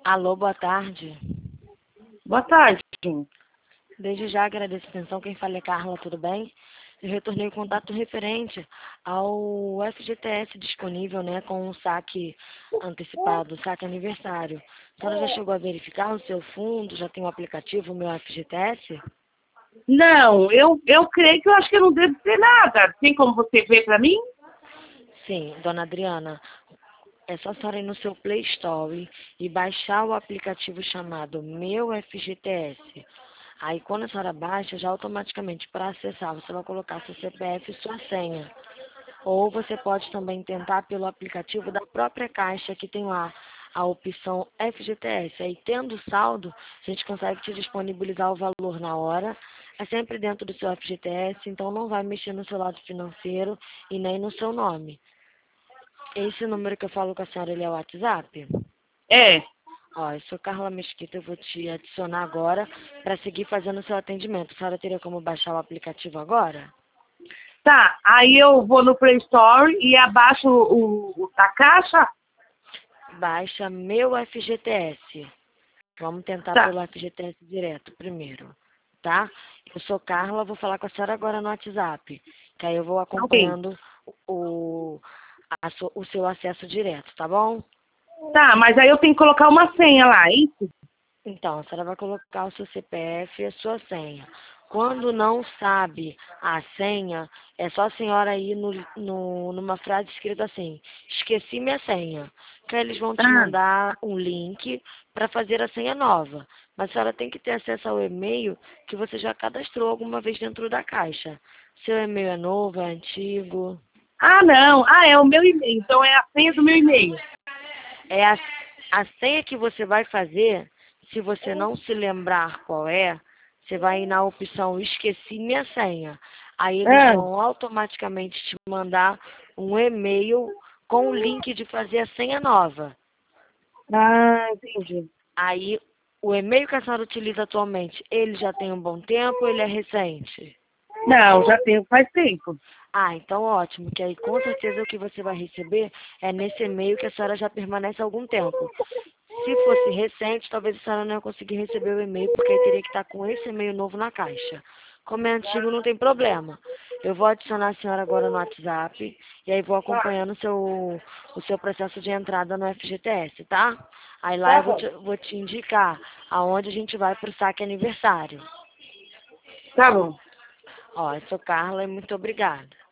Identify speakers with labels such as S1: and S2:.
S1: Alô, boa tarde.
S2: Boa tarde.
S1: Desde já agradeço a atenção. Quem fala é Carla, tudo bem? Eu retornei o contato referente ao FGTS disponível, né, com o saque antecipado, saque aniversário. A senhora já chegou a verificar o seu fundo? Já tem o aplicativo, o meu FGTS?
S2: Não, eu creio que eu acho que eu não devo ter nada. Tem como você ver para mim?
S1: Sim, dona Adriana. É só a senhora ir no seu Play Store e baixar o aplicativo chamado Meu FGTS. Aí, quando a senhora baixa, já automaticamente, para acessar, você vai colocar seu CPF e sua senha. Ou você pode também tentar pelo aplicativo da própria Caixa, que tem lá a opção FGTS. Aí, tendo saldo, a gente consegue te disponibilizar o valor na hora. É sempre dentro do seu FGTS, então não vai mexer no seu lado financeiro e nem no seu nome. Esse número que eu falo com a senhora, ele é o WhatsApp?
S2: É.
S1: Ó, eu sou Carla Mesquita, eu vou te adicionar agora para seguir fazendo o seu atendimento. A senhora teria como baixar o aplicativo agora?
S2: Tá, aí eu vou no Play Store e abaixo o da Caixa.
S1: Baixa meu FGTS. Vamos tentar
S2: Tá,
S1: pelo FGTS direto primeiro, tá? Eu sou Carla, vou falar com a senhora agora no WhatsApp. Que aí eu vou
S2: ok.
S1: acompanhando o, o seu acesso direto, tá bom?
S2: Tá, mas aí eu tenho que colocar uma senha lá, é isso?
S1: Então, a senhora vai colocar o seu CPF e a sua senha. Quando não sabe a senha, é só a senhora ir numa frase escrita assim, esqueci minha senha. Que aí eles vão te
S2: Ah,
S1: mandar um link para fazer a senha nova. Mas a senhora tem que ter acesso ao e-mail que você já cadastrou alguma vez dentro da Caixa. Seu e-mail é novo, é antigo?
S2: não. Ah, é o meu e-mail. Então é a senha do meu e-mail.
S1: É a senha que você vai fazer, se você não se lembrar qual é, você vai ir na opção esqueci minha senha. Aí eles
S2: Ah,
S1: vão automaticamente te mandar um e-mail com o link de fazer a senha nova.
S2: entendi.
S1: Aí o e-mail que a senhora utiliza atualmente, ele já tem um bom tempo ou ele é recente?
S2: Não, já tenho faz tempo.
S1: Ah, então ótimo, que aí com certeza o que você vai receber é nesse e-mail que a senhora já permanece há algum tempo. Se fosse recente, talvez a senhora não ia conseguir receber o e-mail, porque aí teria que estar com esse e-mail novo na caixa. Como é antigo, não tem problema. Eu vou adicionar a senhora agora no WhatsApp e aí vou acompanhando o seu processo de entrada no FGTS, tá? Aí lá
S2: Tá
S1: eu
S2: bom.
S1: vou te indicar aonde a gente vai para o saque aniversário.
S2: Tá bom.
S1: Ó, eu sou Carla e muito obrigada.